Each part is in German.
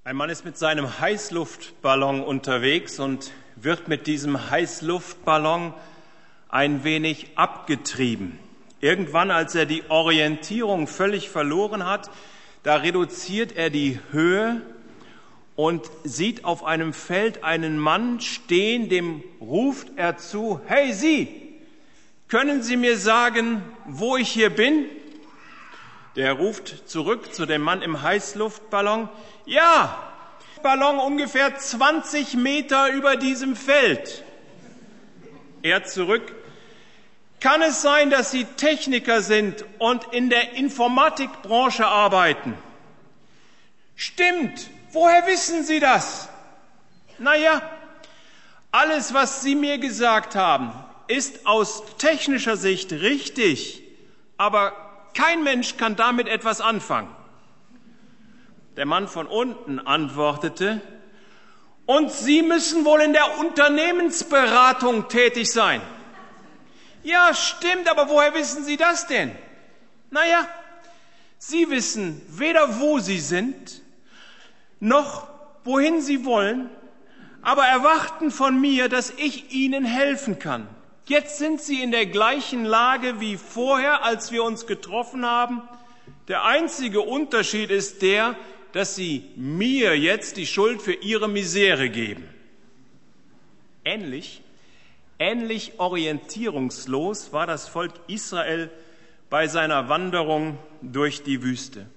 Ein Mann ist mit seinem Heißluftballon unterwegs und wird mit diesem Heißluftballon ein wenig abgetrieben. Irgendwann, als er die Orientierung völlig verloren hat, da reduziert er die Höhe und sieht auf einem Feld einen Mann stehen, dem ruft er zu: Hey Sie, können Sie mir sagen, wo ich hier bin? Der ruft zurück zu dem Mann im Heißluftballon: Ja, Ballon ungefähr 20 Meter über diesem Feld. Er zurück: Kann es sein, dass Sie Techniker sind und in der Informatikbranche arbeiten? Stimmt. Woher wissen Sie das? Naja, alles, was Sie mir gesagt haben, ist aus technischer Sicht richtig, aber kein Mensch kann damit etwas anfangen. Der Mann von unten antwortete: Und Sie müssen wohl in der Unternehmensberatung tätig sein. Ja, stimmt, aber woher wissen Sie das denn? Naja, Sie wissen weder, wo Sie sind, noch wohin Sie wollen, aber erwarten von mir, dass ich Ihnen helfen kann. Jetzt sind Sie in der gleichen Lage wie vorher, als wir uns getroffen haben. Der einzige Unterschied ist der, dass Sie mir jetzt die Schuld für Ihre Misere geben. Ähnlich orientierungslos war das Volk Israel bei seiner Wanderung durch die Wüste.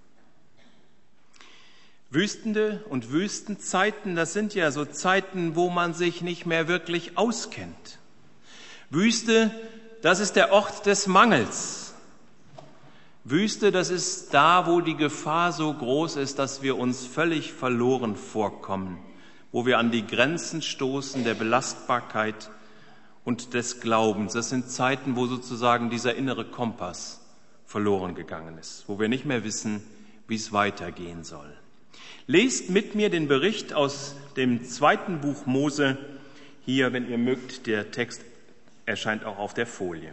Wüstende und Wüstenzeiten, das sind ja so Zeiten, wo man sich nicht mehr wirklich auskennt. Wüste, das ist der Ort des Mangels. Wüste, das ist da, wo die Gefahr so groß ist, dass wir uns völlig verloren vorkommen, wo wir an die Grenzen stoßen der Belastbarkeit und des Glaubens. Das sind Zeiten, wo sozusagen dieser innere Kompass verloren gegangen ist, wo wir nicht mehr wissen, wie es weitergehen soll. Lest mit mir den Bericht aus dem 2. Buch Mose. Hier, wenn ihr mögt, der Text erscheint auch auf der Folie.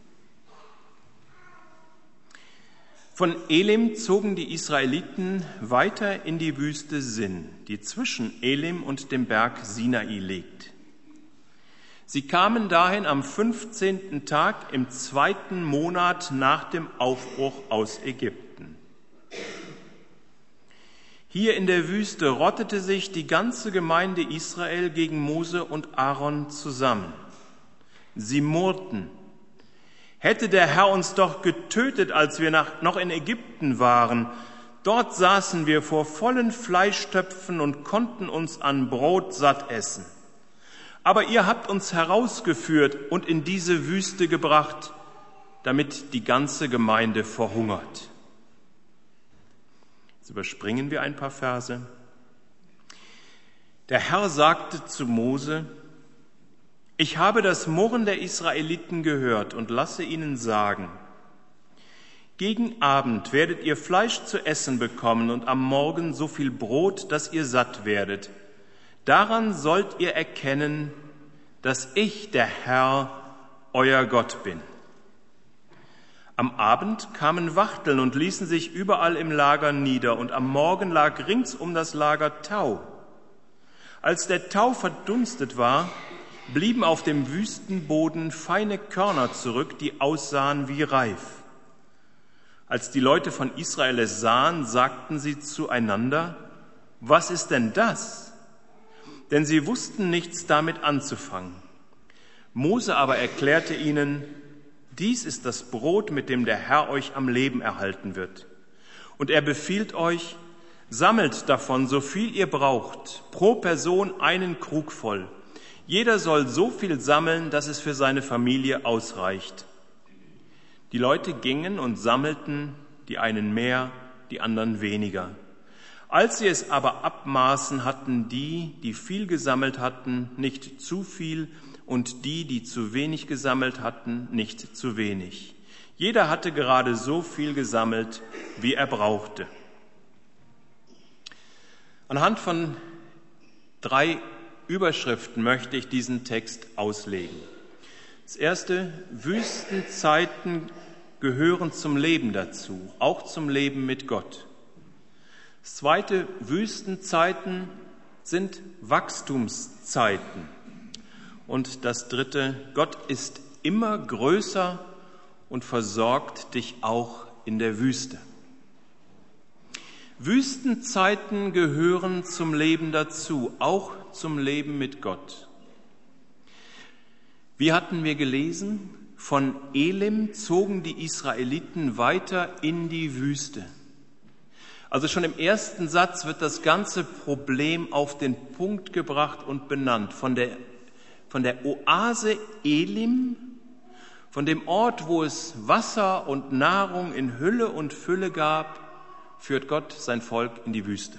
Von Elim zogen die Israeliten weiter in die Wüste Sin, die zwischen Elim und dem Berg Sinai liegt. Sie kamen dahin am 15. Tag im 2. Monat nach dem Aufbruch aus Ägypten. Hier in der Wüste rottete sich die ganze Gemeinde Israel gegen Mose und Aaron zusammen. Sie murrten: Hätte der Herr uns doch getötet, als wir noch in Ägypten waren. Dort saßen wir vor vollen Fleischtöpfen und konnten uns an Brot satt essen. Aber ihr habt uns herausgeführt und in diese Wüste gebracht, damit die ganze Gemeinde verhungert. Jetzt überspringen wir ein paar Verse. Der Herr sagte zu Mose: Ich habe das Murren der Israeliten gehört und lasse ihnen sagen: Gegen Abend werdet ihr Fleisch zu essen bekommen und am Morgen so viel Brot, dass ihr satt werdet. Daran sollt ihr erkennen, dass ich, der Herr, euer Gott bin. Am Abend kamen Wachteln und ließen sich überall im Lager nieder, und am Morgen lag rings um das Lager Tau. Als der Tau verdunstet war, blieben auf dem Wüstenboden feine Körner zurück, die aussahen wie Reif. Als die Leute von Israel es sahen, sagten sie zueinander: Was ist denn das? Denn sie wussten nichts damit anzufangen. Mose aber erklärte ihnen: Dies ist das Brot, mit dem der Herr euch am Leben erhalten wird. Und er befiehlt euch: Sammelt davon, so viel ihr braucht, pro Person einen Krug voll. Jeder soll so viel sammeln, dass es für seine Familie ausreicht. Die Leute gingen und sammelten, die einen mehr, die anderen weniger. Als sie es aber abmaßen, hatten die, die viel gesammelt hatten, nicht zu viel, und die, die zu wenig gesammelt hatten, nicht zu wenig. Jeder hatte gerade so viel gesammelt, wie er brauchte. Anhand von 3 Überschriften möchte ich diesen Text auslegen. Das erste: Wüstenzeiten gehören zum Leben dazu, auch zum Leben mit Gott. Das zweite, Wüstenzeiten sind Wachstumszeiten. Und das dritte, Gott ist immer größer und versorgt dich auch in der Wüste. Wüstenzeiten gehören zum Leben dazu, auch zum Leben mit Gott. Wie hatten wir gelesen? Von Elim zogen die Israeliten weiter in die Wüste. Also schon im ersten Satz wird das ganze Problem auf den Punkt gebracht und benannt. Von der Oase Elim, von dem Ort, wo es Wasser und Nahrung in Hülle und Fülle gab, führt Gott sein Volk in die Wüste.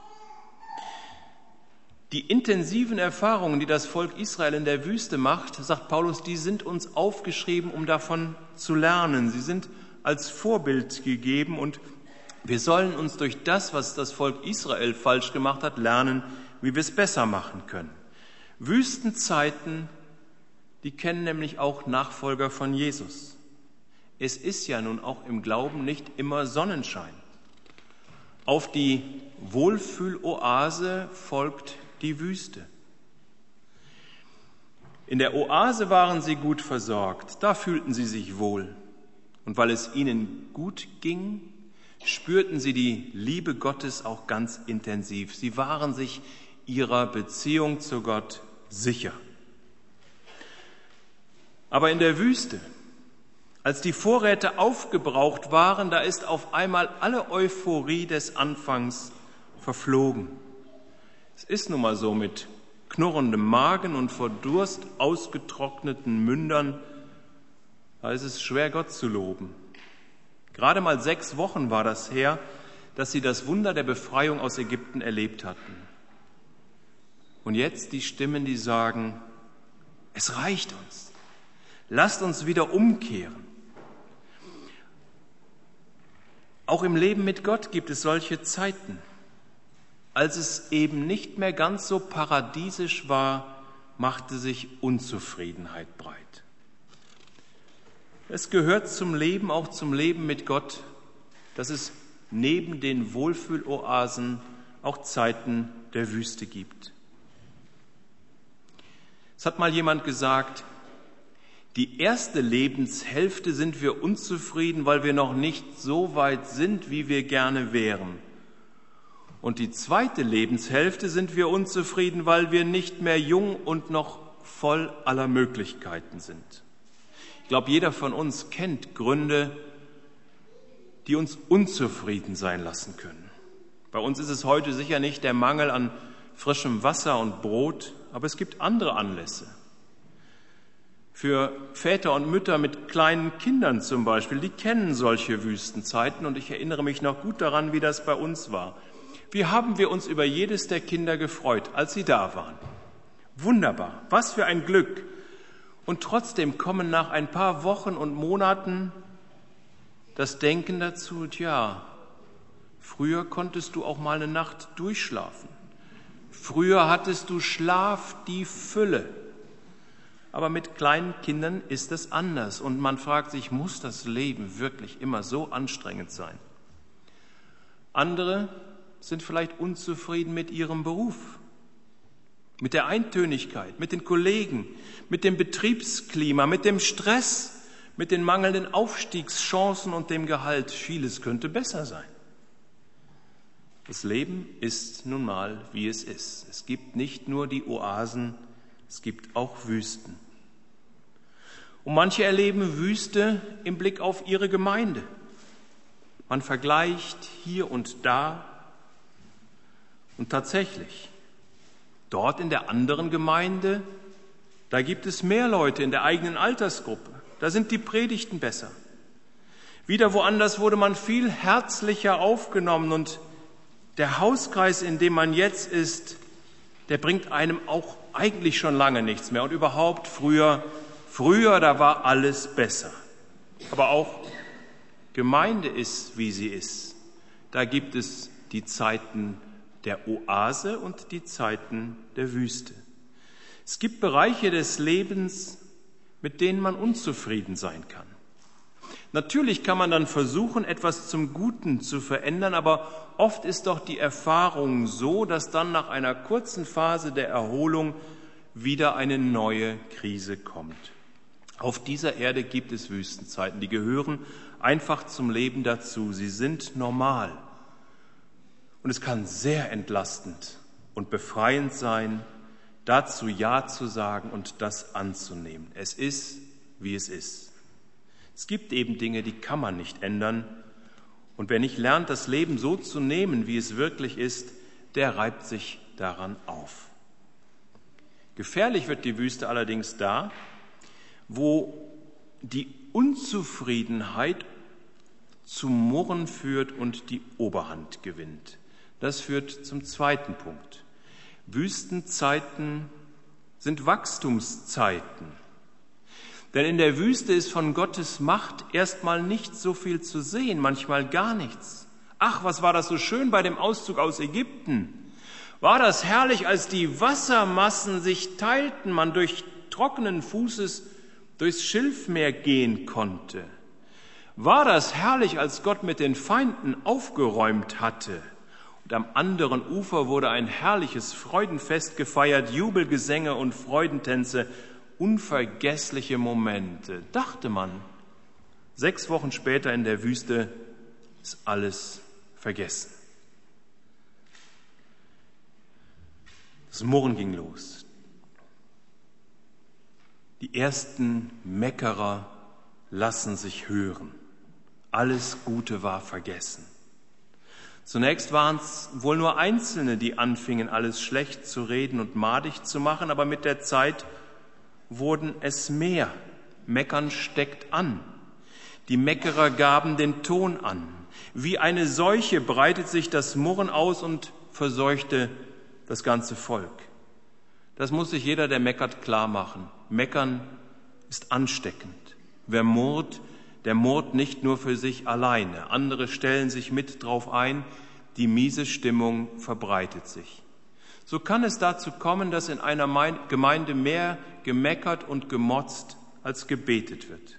Die intensiven Erfahrungen, die das Volk Israel in der Wüste macht, sagt Paulus, die sind uns aufgeschrieben, um davon zu lernen. Sie sind als Vorbild gegeben und wir sollen uns durch das, was das Volk Israel falsch gemacht hat, lernen, wie wir es besser machen können. Wüstenzeiten, die kennen nämlich auch Nachfolger von Jesus. Es ist ja nun auch im Glauben nicht immer Sonnenschein. Auf die Wohlfühloase folgt die Wüste. In der Oase waren sie gut versorgt, da fühlten sie sich wohl. Und weil es ihnen gut ging, spürten sie die Liebe Gottes auch ganz intensiv. Sie waren sich ihrer Beziehung zu Gott sicher. Aber in der Wüste, als die Vorräte aufgebraucht waren, da ist auf einmal alle Euphorie des Anfangs verflogen. Es ist nun mal so, mit knurrendem Magen und vor Durst ausgetrockneten Mündern, da ist es schwer, Gott zu loben. Gerade mal 6 Wochen war das her, dass sie das Wunder der Befreiung aus Ägypten erlebt hatten. Und jetzt die Stimmen, die sagen, es reicht uns, lasst uns wieder umkehren. Auch im Leben mit Gott gibt es solche Zeiten. Als es eben nicht mehr ganz so paradiesisch war, machte sich Unzufriedenheit breit. Es gehört zum Leben, auch zum Leben mit Gott, dass es neben den Wohlfühloasen auch Zeiten der Wüste gibt. Es hat mal jemand gesagt, die erste Lebenshälfte sind wir unzufrieden, weil wir noch nicht so weit sind, wie wir gerne wären. Und die zweite Lebenshälfte sind wir unzufrieden, weil wir nicht mehr jung und noch voll aller Möglichkeiten sind. Ich glaube, jeder von uns kennt Gründe, die uns unzufrieden sein lassen können. Bei uns ist es heute sicher nicht der Mangel an frischem Wasser und Brot, aber es gibt andere Anlässe. Für Väter und Mütter mit kleinen Kindern zum Beispiel, die kennen solche Wüstenzeiten und ich erinnere mich noch gut daran, wie das bei uns war. Wie haben wir uns über jedes der Kinder gefreut, als sie da waren. Wunderbar, was für ein Glück. Und trotzdem kommen nach ein paar Wochen und Monaten das Denken dazu, tja, früher konntest du auch mal eine Nacht durchschlafen. Früher hattest du Schlaf die Fülle. Aber mit kleinen Kindern ist es anders und man fragt sich, muss das Leben wirklich immer so anstrengend sein? Andere sind vielleicht unzufrieden mit ihrem Beruf, mit der Eintönigkeit, mit den Kollegen, mit dem Betriebsklima, mit dem Stress, mit den mangelnden Aufstiegschancen und dem Gehalt. Vieles könnte besser sein. Das Leben ist nun mal, wie es ist. Es gibt nicht nur die Oasen, es gibt auch Wüsten. Und manche erleben Wüste im Blick auf ihre Gemeinde. Man vergleicht hier und da. Und tatsächlich, dort in der anderen Gemeinde, da gibt es mehr Leute in der eigenen Altersgruppe. Da sind die Predigten besser. Wieder woanders wurde man viel herzlicher aufgenommen und der Hauskreis, in dem man jetzt ist, der bringt einem auch eigentlich schon lange nichts mehr. Und überhaupt früher, da war alles besser. Aber auch Gemeinde ist, wie sie ist. Da gibt es die Zeiten der Oase und die Zeiten der Wüste. Es gibt Bereiche des Lebens, mit denen man unzufrieden sein kann. Natürlich kann man dann versuchen, etwas zum Guten zu verändern, aber oft ist doch die Erfahrung so, dass dann nach einer kurzen Phase der Erholung wieder eine neue Krise kommt. Auf dieser Erde gibt es Wüstenzeiten, die gehören einfach zum Leben dazu. Sie sind normal. Und es kann sehr entlastend und befreiend sein, dazu Ja zu sagen und das anzunehmen. Es ist, wie es ist. Es gibt eben Dinge, die kann man nicht ändern. Und wer nicht lernt, das Leben so zu nehmen, wie es wirklich ist, der reibt sich daran auf. Gefährlich wird die Wüste allerdings da, wo die Unzufriedenheit zum Murren führt und die Oberhand gewinnt. Das führt zum zweiten Punkt. Wüstenzeiten sind Wachstumszeiten. Denn in der Wüste ist von Gottes Macht erstmal nicht so viel zu sehen, manchmal gar nichts. Ach, was war das so schön bei dem Auszug aus Ägypten? War das herrlich, als die Wassermassen sich teilten, man durch trockenen Fußes durchs Schilfmeer gehen konnte? War das herrlich, als Gott mit den Feinden aufgeräumt hatte? Und am anderen Ufer wurde ein herrliches Freudenfest gefeiert, Jubelgesänge und Freudentänze, unvergessliche Momente. Dachte man, 6 Wochen später in der Wüste ist alles vergessen. Das Murren ging los. Die ersten Meckerer lassen sich hören. Alles Gute war vergessen. Zunächst waren es wohl nur Einzelne, die anfingen, alles schlecht zu reden und madig zu machen, aber mit der Zeit wurden es mehr. Meckern steckt an. Die Meckerer gaben den Ton an. Wie eine Seuche breitet sich das Murren aus und verseuchte das ganze Volk. Das muss sich jeder, der meckert, klar machen. Meckern ist ansteckend. Wer murrt, der murrt nicht nur für sich alleine. Andere stellen sich mit drauf ein. Die miese Stimmung verbreitet sich. So kann es dazu kommen, dass in einer Gemeinde mehr gemeckert und gemotzt als gebetet wird.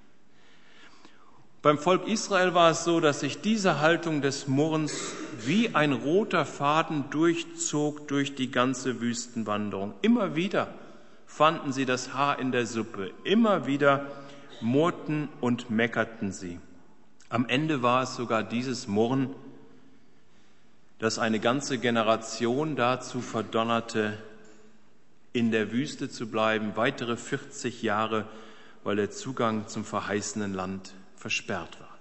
Beim Volk Israel war es so, dass sich diese Haltung des Murrens wie ein roter Faden durchzog durch die ganze Wüstenwanderung. Immer wieder fanden sie das Haar in der Suppe. Immer wieder murrten und meckerten sie. Am Ende war es sogar dieses Murren, das eine ganze Generation dazu verdonnerte, in der Wüste zu bleiben, weitere 40 Jahre, weil der Zugang zum verheißenen Land versperrt war.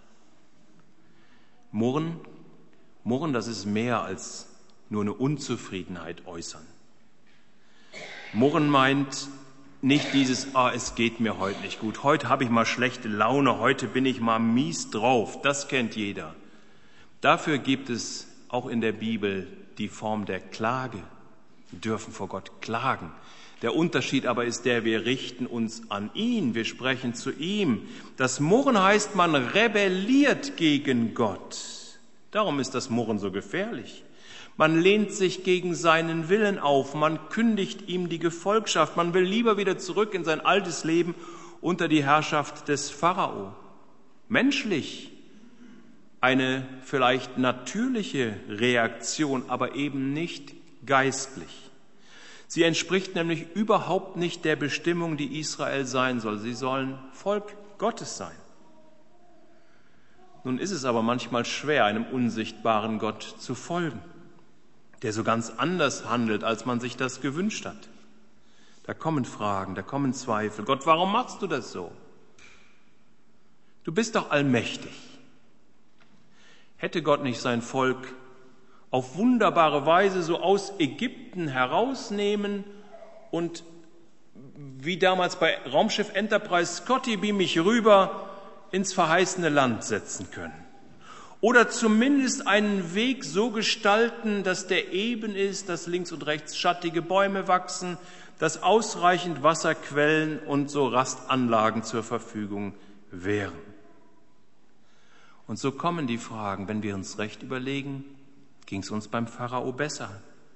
Murren, das ist mehr als nur eine Unzufriedenheit äußern. Murren meint nicht dieses, es geht mir heute nicht gut, heute habe ich mal schlechte Laune, heute bin ich mal mies drauf, das kennt jeder. Dafür gibt es auch in der Bibel die Form der Klage. Wir dürfen vor Gott klagen. Der Unterschied aber ist der, wir richten uns an ihn, wir sprechen zu ihm. Das Murren heißt, man rebelliert gegen Gott. Darum ist das Murren so gefährlich. Man lehnt sich gegen seinen Willen auf, man kündigt ihm die Gefolgschaft, man will lieber wieder zurück in sein altes Leben unter die Herrschaft des Pharao. Menschlich eine vielleicht natürliche Reaktion, aber eben nicht geistlich. Sie entspricht nämlich überhaupt nicht der Bestimmung, die Israel sein soll. Sie sollen Volk Gottes sein. Nun ist es aber manchmal schwer, einem unsichtbaren Gott zu folgen, der so ganz anders handelt, als man sich das gewünscht hat. Da kommen Fragen, da kommen Zweifel. Gott, warum machst du das so? Du bist doch allmächtig. Hätte Gott nicht sein Volk auf wunderbare Weise so aus Ägypten herausnehmen und wie damals bei Raumschiff Enterprise, Scotty, beam mich rüber, ins verheißene Land setzen können? Oder zumindest einen Weg so gestalten, dass der eben ist, dass links und rechts schattige Bäume wachsen, dass ausreichend Wasserquellen und so Rastanlagen zur Verfügung wären. Und so kommen die Fragen, wenn wir uns recht überlegen, ging es uns beim Pharao besser?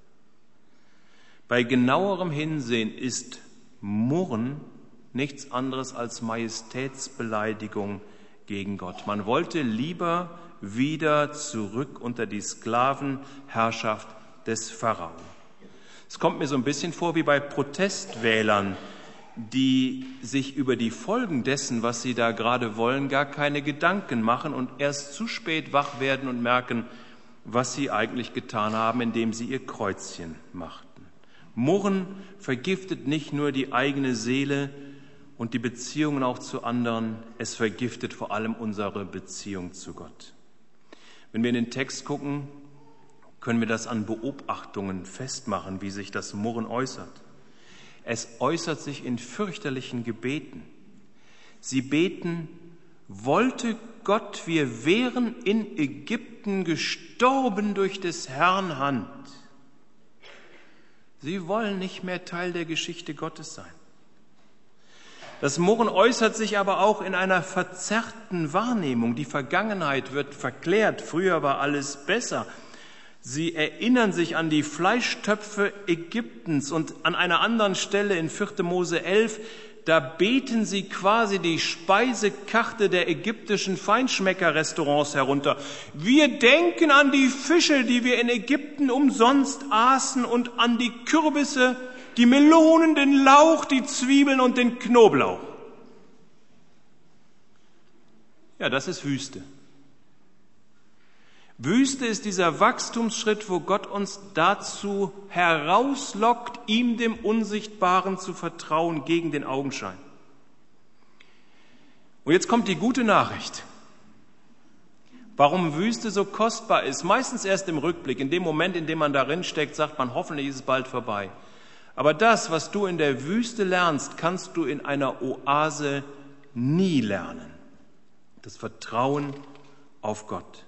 Bei genauerem Hinsehen ist Murren nichts anderes als Majestätsbeleidigung gegen Gott. Man wollte lieber wieder zurück unter die Sklavenherrschaft des Pharao. Es kommt mir so ein bisschen vor wie bei Protestwählern, die sich über die Folgen dessen, was sie da gerade wollen, gar keine Gedanken machen und erst zu spät wach werden und merken, was sie eigentlich getan haben, indem sie ihr Kreuzchen machten. Murren vergiftet nicht nur die eigene Seele und die Beziehungen auch zu anderen, es vergiftet vor allem unsere Beziehung zu Gott. Wenn wir in den Text gucken, können wir das an Beobachtungen festmachen, wie sich das Murren äußert. Es äußert sich in fürchterlichen Gebeten. Sie beten, wollte Gott, wir wären in Ägypten gestorben durch des Herrn Hand. Sie wollen nicht mehr Teil der Geschichte Gottes sein. Das Murren äußert sich aber auch in einer verzerrten Wahrnehmung. Die Vergangenheit wird verklärt. Früher war alles besser. Sie erinnern sich an die Fleischtöpfe Ägyptens und an einer anderen Stelle in 4. Mose 11, da beten sie quasi die Speisekarte der ägyptischen Feinschmecker-Restaurants herunter. Wir denken an die Fische, die wir in Ägypten umsonst aßen und an die Kürbisse, die Melonen, den Lauch, die Zwiebeln und den Knoblauch. Ja, das ist Wüste. Wüste ist dieser Wachstumsschritt, wo Gott uns dazu herauslockt, ihm dem Unsichtbaren zu vertrauen gegen den Augenschein. Und jetzt kommt die gute Nachricht. Warum Wüste so kostbar ist, meistens erst im Rückblick. In dem Moment, in dem man darin steckt, sagt man, hoffentlich ist es bald vorbei. Aber das, was du in der Wüste lernst, kannst du in einer Oase nie lernen. Das Vertrauen auf Gott.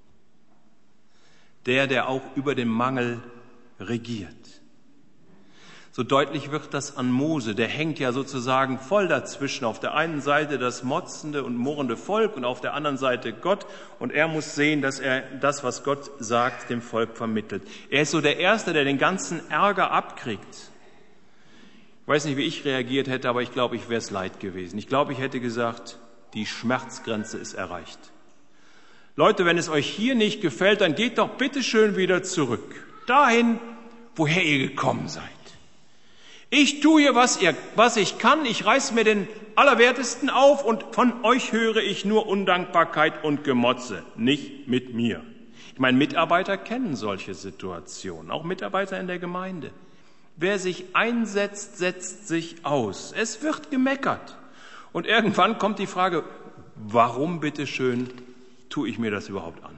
Der auch über den Mangel regiert. So deutlich wird das an Mose, der hängt ja sozusagen voll dazwischen. Auf der einen Seite das motzende und murrende Volk und auf der anderen Seite Gott. Und er muss sehen, dass er das, was Gott sagt, dem Volk vermittelt. Er ist so der Erste, der den ganzen Ärger abkriegt. Ich weiß nicht, wie ich reagiert hätte, aber ich glaube, ich wäre es leid gewesen. Ich glaube, ich hätte gesagt, die Schmerzgrenze ist erreicht. Leute, wenn es euch hier nicht gefällt, dann geht doch bitte schön wieder zurück. Dahin, woher ihr gekommen seid. Ich tue hier, was ich kann. Ich reiß mir den Allerwertesten auf und von euch höre ich nur Undankbarkeit und Gemotze. Nicht mit mir. Ich meine, Mitarbeiter kennen solche Situationen. Auch Mitarbeiter in der Gemeinde. Wer sich einsetzt, setzt sich aus. Es wird gemeckert. Und irgendwann kommt die Frage, warum bitteschön tue ich mir das überhaupt an?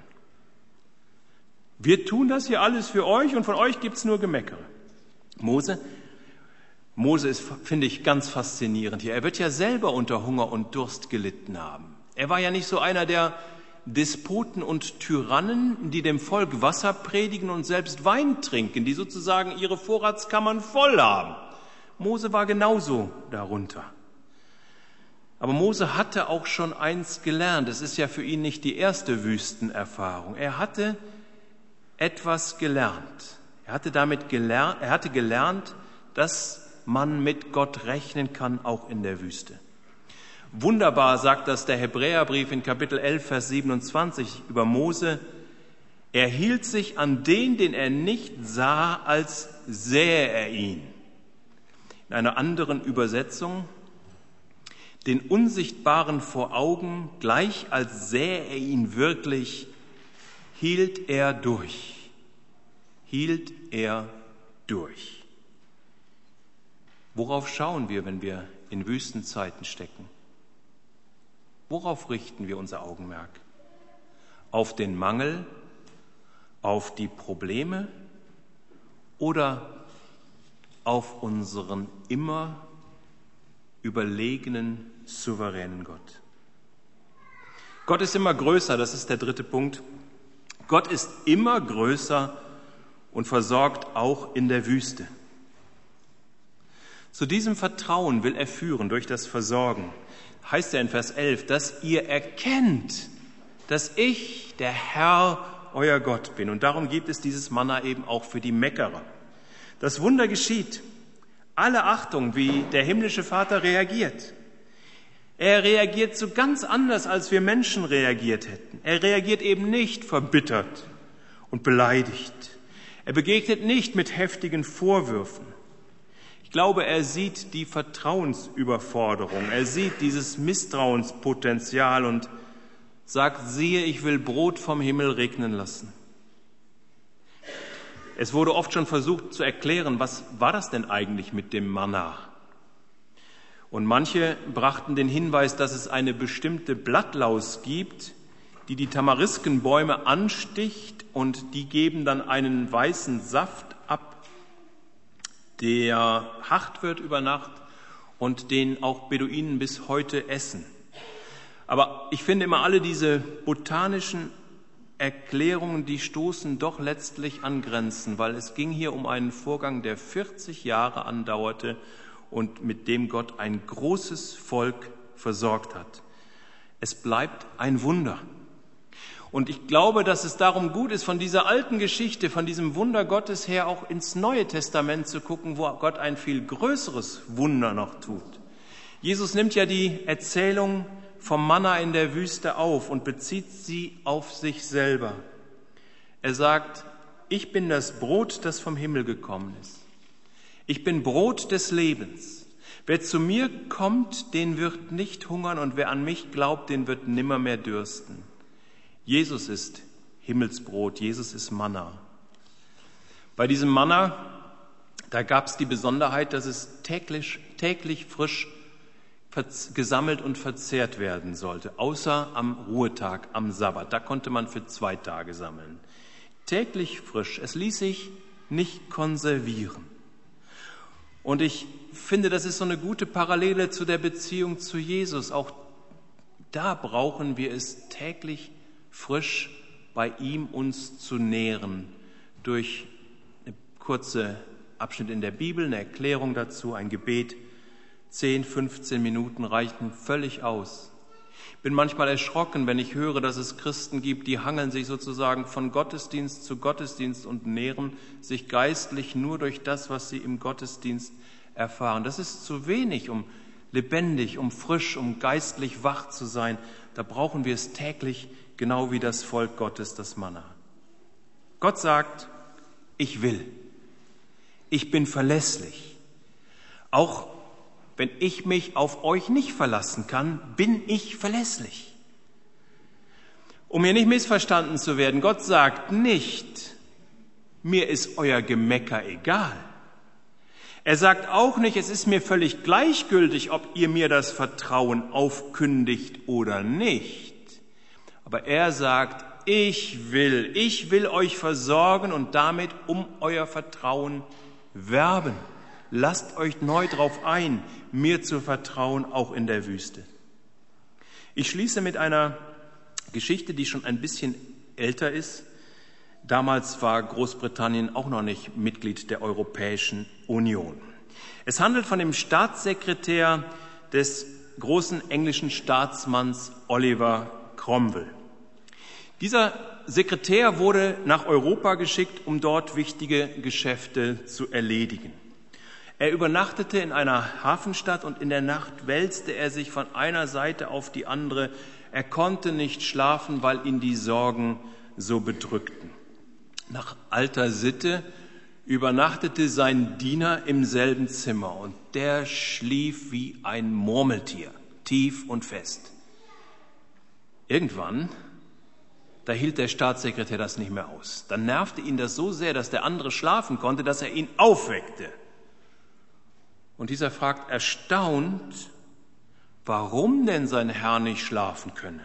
Wir tun das hier alles für euch und von euch gibt's nur Gemeckere. Mose ist, finde ich, ganz faszinierend hier. Er wird ja selber unter Hunger und Durst gelitten haben. Er war ja nicht so einer der Despoten und Tyrannen, die dem Volk Wasser predigen und selbst Wein trinken, die sozusagen ihre Vorratskammern voll haben. Mose war genauso darunter. Aber Mose hatte auch schon eins gelernt. Es ist ja für ihn nicht die erste Wüstenerfahrung. Er hatte etwas gelernt. Er hatte gelernt, dass man mit Gott rechnen kann, auch in der Wüste. Wunderbar sagt das der Hebräerbrief in Kapitel 11, Vers 27 über Mose. Er hielt sich an den er nicht sah, als sähe er ihn. In einer anderen Übersetzung, den Unsichtbaren vor Augen, gleich als sähe er ihn wirklich, hielt er durch. Hielt er durch. Worauf schauen wir, wenn wir in Wüstenzeiten stecken? Worauf richten wir unser Augenmerk? Auf den Mangel, auf die Probleme oder auf unseren immer überlegenen, souveränen Gott? Gott ist immer größer, das ist der dritte Punkt. Gott ist immer größer und versorgt auch in der Wüste. Zu diesem Vertrauen will er führen durch das Versorgen. Heißt ja in Vers 11, dass ihr erkennt, dass ich, der Herr, euer Gott bin. Und darum gibt es dieses Manna eben auch für die Meckerer. Das Wunder geschieht. Alle Achtung, wie der himmlische Vater reagiert. Er reagiert so ganz anders, als wir Menschen reagiert hätten. Er reagiert eben nicht verbittert und beleidigt. Er begegnet nicht mit heftigen Vorwürfen. Ich glaube, er sieht die Vertrauensüberforderung. Er sieht dieses Misstrauenspotenzial und sagt, siehe, ich will Brot vom Himmel regnen lassen. Es wurde oft schon versucht zu erklären, was war das denn eigentlich mit dem Manna? Und manche brachten den Hinweis, dass es eine bestimmte Blattlaus gibt, die die Tamariskenbäume ansticht und die geben dann einen weißen Saft ab, der hart wird über Nacht und den auch Beduinen bis heute essen. Aber ich finde immer alle diese botanischen Erklärungen, die stoßen doch letztlich an Grenzen, weil es ging hier um einen Vorgang, der 40 Jahre andauerte und mit dem Gott ein großes Volk versorgt hat. Es bleibt ein Wunder. Und ich glaube, dass es darum gut ist, von dieser alten Geschichte, von diesem Wunder Gottes her auch ins Neue Testament zu gucken, wo Gott ein viel größeres Wunder noch tut. Jesus nimmt ja die Erzählung vom Manna in der Wüste auf und bezieht sie auf sich selber. Er sagt, ich bin das Brot, das vom Himmel gekommen ist. Ich bin Brot des Lebens. Wer zu mir kommt, den wird nicht hungern und wer an mich glaubt, den wird nimmermehr dürsten. Jesus ist Himmelsbrot, Jesus ist Manna. Bei diesem Manna, da gab es die Besonderheit, dass es täglich frisch gesammelt und verzehrt werden sollte, außer am Ruhetag, am Sabbat. Da konnte man für 2 Tage sammeln. Täglich frisch, es ließ sich nicht konservieren. Und ich finde, das ist so eine gute Parallele zu der Beziehung zu Jesus. Auch da brauchen wir es täglich frisch bei ihm uns zu nähren. Durch eine kurze Abschnitt in der Bibel, eine Erklärung dazu, ein Gebet. 10, 15 Minuten reichen völlig aus. Ich bin manchmal erschrocken, wenn ich höre, dass es Christen gibt, die hangeln sich sozusagen von Gottesdienst zu Gottesdienst und nähren sich geistlich nur durch das, was sie im Gottesdienst erfahren. Das ist zu wenig, um lebendig, um frisch, um geistlich wach zu sein. Da brauchen wir es täglich, genau wie das Volk Gottes, das Manna. Gott sagt, ich will. Ich bin verlässlich. Auch wenn ich mich auf euch nicht verlassen kann, bin ich verlässlich. Um hier nicht missverstanden zu werden, Gott sagt nicht, mir ist euer Gemecker egal. Er sagt auch nicht, es ist mir völlig gleichgültig, ob ihr mir das Vertrauen aufkündigt oder nicht. Aber er sagt, ich will euch versorgen und damit um euer Vertrauen werben. Lasst euch neu darauf ein, mir zu vertrauen, auch in der Wüste. Ich schließe mit einer Geschichte, die schon ein bisschen älter ist. Damals war Großbritannien auch noch nicht Mitglied der Europäischen Union. Es handelt von dem Staatssekretär des großen englischen Staatsmanns Oliver Cromwell. Dieser Sekretär wurde nach Europa geschickt, um dort wichtige Geschäfte zu erledigen. Er übernachtete in einer Hafenstadt und in der Nacht wälzte er sich von einer Seite auf die andere. Er konnte nicht schlafen, weil ihn die Sorgen so bedrückten. Nach alter Sitte übernachtete sein Diener im selben Zimmer und der schlief wie ein Murmeltier, tief und fest. Irgendwann, da hielt der Staatssekretär das nicht mehr aus. Dann nervte ihn das so sehr, dass der andere schlafen konnte, dass er ihn aufweckte. Und dieser fragt erstaunt, warum denn sein Herr nicht schlafen könne.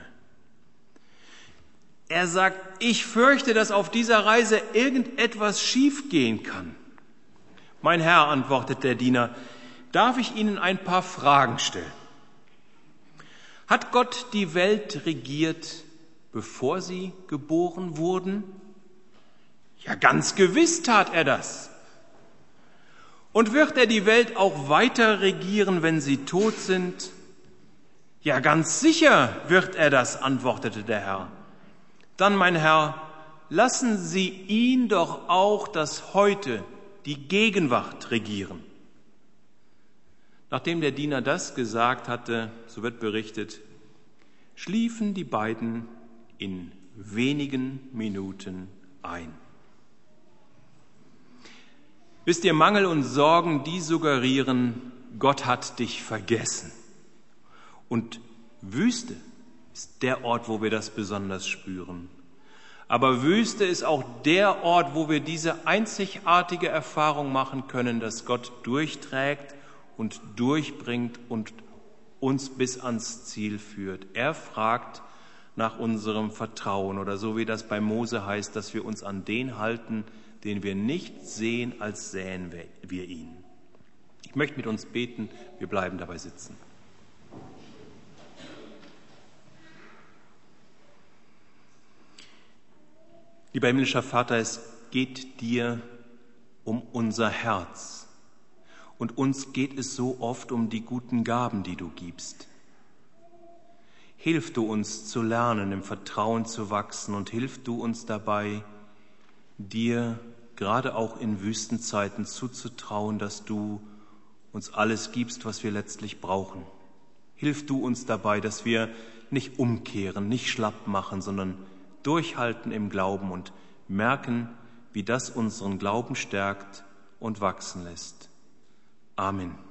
Er sagt, ich fürchte, dass auf dieser Reise irgendetwas schiefgehen kann. Mein Herr, antwortet der Diener, darf ich Ihnen ein paar Fragen stellen? Hat Gott die Welt regiert, bevor Sie geboren wurden? Ja, ganz gewiss tat er das. Und wird er die Welt auch weiter regieren, wenn sie tot sind? Ja, ganz sicher wird er das, antwortete der Herr. Dann, mein Herr, lassen Sie ihn doch auch das Heute, die Gegenwart regieren. Nachdem der Diener das gesagt hatte, so wird berichtet, schliefen die beiden in wenigen Minuten ein. Wisst ihr, Mangel und Sorgen, die suggerieren, Gott hat dich vergessen. Und Wüste ist der Ort, wo wir das besonders spüren. Aber Wüste ist auch der Ort, wo wir diese einzigartige Erfahrung machen können, dass Gott durchträgt und durchbringt und uns bis ans Ziel führt. Er fragt nach unserem Vertrauen oder so wie das bei Mose heißt, dass wir uns an den halten, den wir nicht sehen, als sähen wir ihn. Ich möchte mit uns beten, wir bleiben dabei sitzen. Lieber himmlischer Vater, es geht dir um unser Herz. Und uns geht es so oft um die guten Gaben, die du gibst. Hilf du uns zu lernen, im Vertrauen zu wachsen und hilf du uns dabei, dir gerade auch in Wüstenzeiten zuzutrauen, dass du uns alles gibst, was wir letztlich brauchen. Hilf du uns dabei, dass wir nicht umkehren, nicht schlapp machen, sondern durchhalten im Glauben und merken, wie das unseren Glauben stärkt und wachsen lässt. Amen.